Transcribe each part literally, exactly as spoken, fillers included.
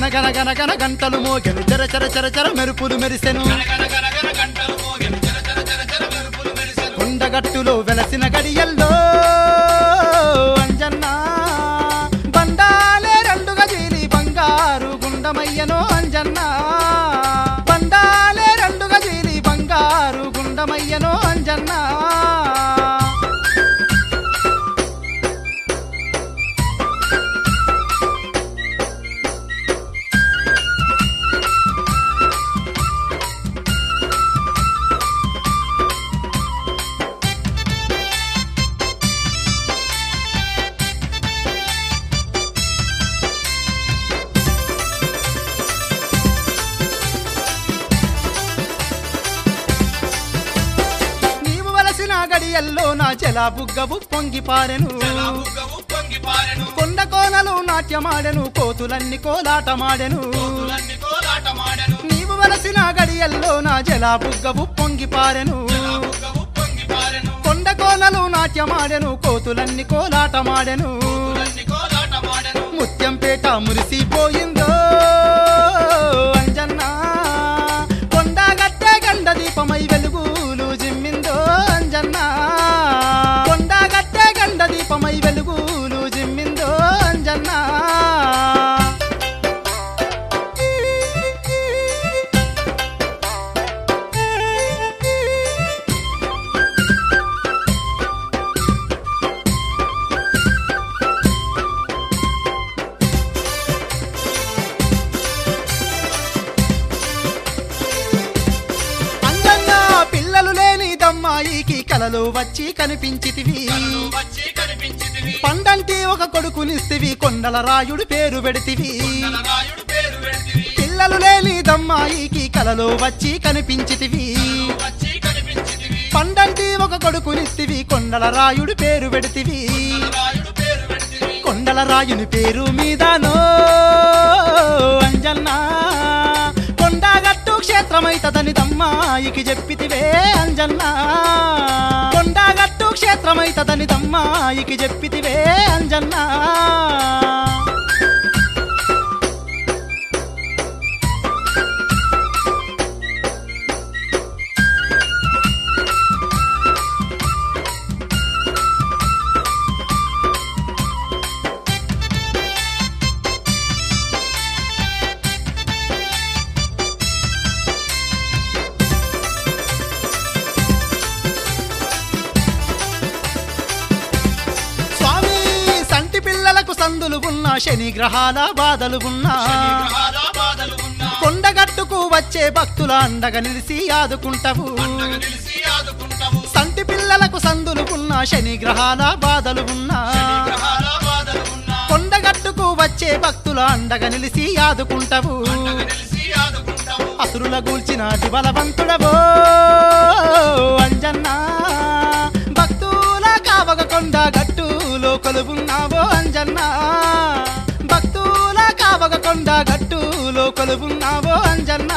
గన గన గన గంటలు మోగెను చర చర చర చర మెరుపులు మెరిసెను కొండగట్టులో వెలసిన గడియల్లో అంజన్న బండాలే రెండుగా జీలి బంగారు గుండమయ్యను అంజన్న బండాలే రెండుగా జీలి బంగారు గుండమయ్యను అంజన్న గడియల్లో నా జలా బుగ్గవు పొంగి పారెను కొండ కోనలు నాట్యమాడెను కోతులన్నీ కోలాటమాడెను నీవు వలసిన గడియల్లో నా జలా బుగ్గవు పొంగి పారెను కొండ కోనలు నాట్యమాడెను కోతులన్నీ కోలాటమాడెను ముత్యంపేట మురిసిపోయిందో అంజన్న కొండగట్టే గండ దీపమై వెలుగులు జిమ్మిందో అంజన్న కొండగట్టే గండ దీపమై వెలుగులు జిమ్మిందో అంజన్న అమ్మాయికి కలలో వచ్చి కనిపించితివి పండంటి ఒక కొడుకునిస్తివి కొండల రాయుడు పేరు పెడితివి పిల్లలు లేని దమ్మాయికి కలలో వచ్చి కనిపించితివి పండంటి ఒక కొడుకునిస్తివి కొండల రాయుడు పేరు పెడితివి కొండల రాయుని పేరు మీదనో అంజన్న కొండగట్టు క్షేత్రమైతదని దమ్మాయికి చెప్పితివే అంజన్న కొండగట్టు క్షేత్రమైతదని దమ్మాయికి చెప్పితివే అంజన్న సందులు ఉన్నా శని గ్రహాల బాధలు ఉన్నా కొండగట్టుకు వచ్చే భక్తుల అండగా నిలిసి ఆదుకుంటావు సంటి పిల్లలకు సందులు ఉన్నా శని గ్రహాల బాధలు ఉన్నా కొండగట్టుకు వచ్చే భక్తుల అండగా నిలిసి ఆదుకుంటావు అసురుల గూల్చినాటి బలవంతుడవో అంజన్న భక్తుల కావగ కొండ గట్టులో కొలువున్నావో అంజన్న భక్తుల కావగ కొండ గట్టులో కొలువున్నావో అంజన్న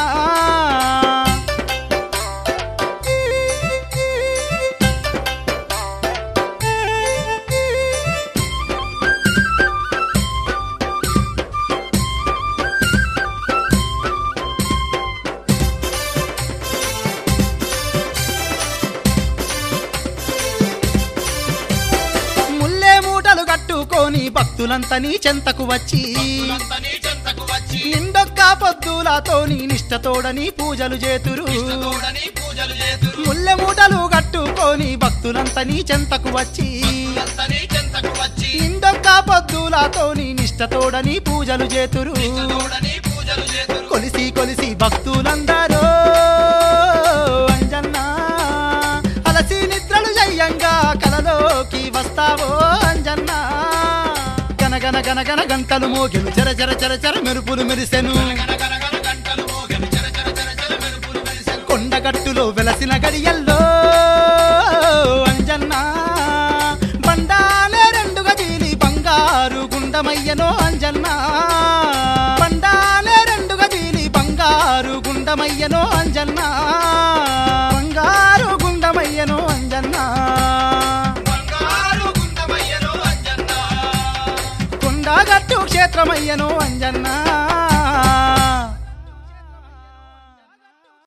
కట్టుకొని భక్తులంతా నీ చెంతకు వచ్చి నిండొక్క పొద్దులతోని నిష్టతోడని పూజలు చేతురు ముల్లె మూటలు కట్టుకొని భక్తులంతా నీ చెంతకు వచ్చి నిండొక్క పొద్దులతోని నిష్టతోడని పూజలు చేతురు కొలిసి కొలిసి భక్తులందరూ అంజన్న అలసి నిద్రలు జయ్యంగా కలలోకి వస్తావో అంజన్న గన గన గన గన గంటలు మోగెను చర చర చర చర మెరుపులు మెరిసెను కొండగట్టులో వెలసిన గడియల్లో అంజన్న బండాలే రెండుగా జీలి బంగారు గుండమయ్యనో అంజన్న బండాలే రెండుగా జీలి బంగారు గుండమయ్యనో అంజన్న బంగారు గుండమయ్యనో అంజన్న కొండగట్టు క్షేత్రమయ్యనో అంజన్న. అంజన్న